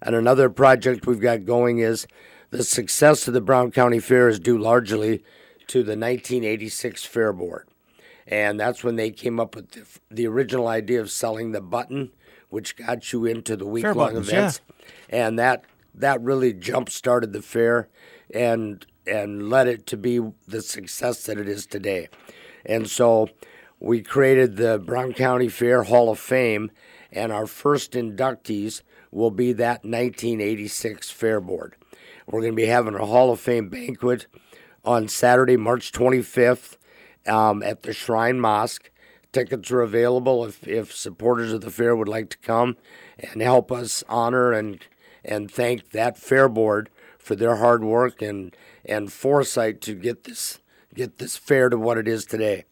And another project we've got going is the success of the Brown County Fair is due largely to the 1986 Fair Board. And that's when they came up with the original idea of selling the button, which got you into the week-long events. Yeah. And that really jump-started the fair and led it to be the success that it is today. And so we created the Brown County Fair Hall of Fame, and our first inductees will be that 1986 Fair Board. We're going to be having a Hall of Fame banquet on Saturday, March 25th at the Shrine Mosque. Tickets are available if supporters of the fair would like to come and help us honor and thank that Fair Board for their hard work and foresight to get this fair to what it is today.